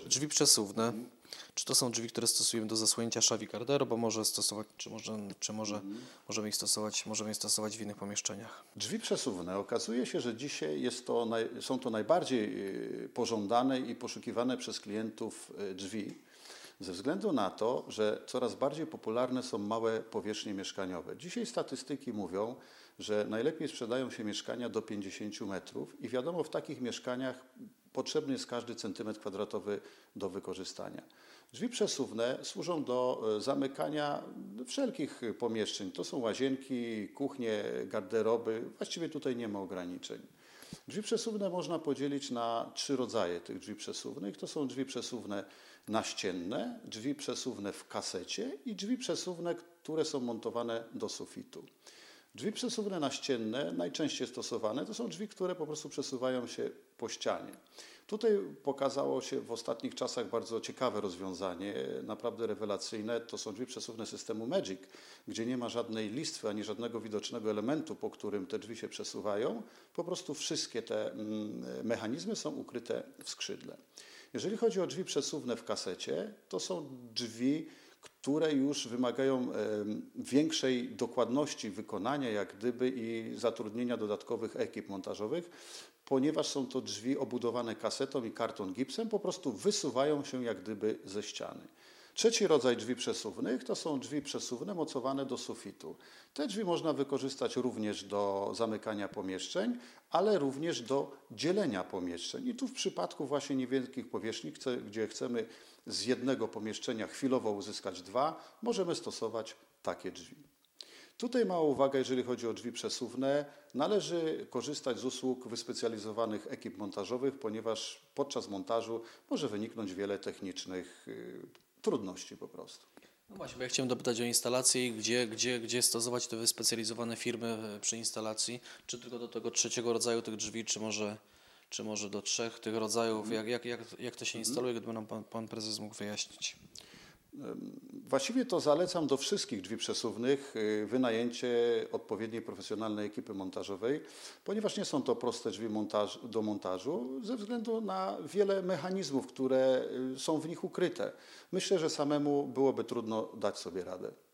Drzwi przesuwne. Czy to są drzwi, które stosujemy do zasłonięcia szawi Cardero, bo może stosować, możemy je stosować w innych pomieszczeniach? Drzwi przesuwne. Okazuje się, że dzisiaj są to najbardziej pożądane i poszukiwane przez klientów drzwi, ze względu na to, że coraz bardziej popularne są małe powierzchnie mieszkaniowe. Dzisiaj statystyki mówią, że najlepiej sprzedają się mieszkania do 50 metrów i wiadomo, w takich mieszkaniach potrzebny jest każdy centymetr kwadratowy do wykorzystania. Drzwi przesuwne służą do zamykania wszelkich pomieszczeń. To są łazienki, kuchnie, garderoby. Właściwie tutaj nie ma ograniczeń. Drzwi przesuwne można podzielić na 3 rodzaje tych drzwi przesuwnych. To są drzwi przesuwne naścienne, drzwi przesuwne w kasecie i drzwi przesuwne, które są montowane do sufitu. Drzwi przesuwne naścienne, najczęściej stosowane, to są drzwi, które po prostu przesuwają się po ścianie. Tutaj pokazało się w ostatnich czasach bardzo ciekawe rozwiązanie, naprawdę rewelacyjne. To są drzwi przesuwne systemu Magic, gdzie nie ma żadnej listwy ani żadnego widocznego elementu, po którym te drzwi się przesuwają. Po prostu wszystkie te mechanizmy są ukryte w skrzydle. Jeżeli chodzi o drzwi przesuwne w kasecie, to są drzwi, które już wymagają większej dokładności wykonania, jak gdyby i zatrudnienia dodatkowych ekip montażowych, ponieważ są to drzwi obudowane kasetą i karton gipsem, po prostu wysuwają się jak gdyby ze ściany. Trzeci rodzaj drzwi przesuwnych to są drzwi przesuwne mocowane do sufitu. Te drzwi można wykorzystać również do zamykania pomieszczeń, ale również do dzielenia pomieszczeń. I tu w przypadku właśnie niewielkich powierzchni, gdzie chcemy z jednego pomieszczenia chwilowo uzyskać 2, możemy stosować takie drzwi. Tutaj mała uwaga, jeżeli chodzi o drzwi przesuwne. Należy korzystać z usług wyspecjalizowanych ekip montażowych, ponieważ podczas montażu może wyniknąć wiele technicznych trudności po prostu. No właśnie, bo ja chciałem dopytać o instalację i gdzie stosować te wyspecjalizowane firmy przy instalacji. Czy tylko do tego 3. rodzaju tych drzwi, czy może do 3 tych rodzajów? Jak to się instaluje, gdyby nam pan prezes mógł wyjaśnić? Właściwie to zalecam do wszystkich drzwi przesuwnych wynajęcie odpowiedniej profesjonalnej ekipy montażowej, ponieważ nie są to proste drzwi do montażu ze względu na wiele mechanizmów, które są w nich ukryte. Myślę, że samemu byłoby trudno dać sobie radę.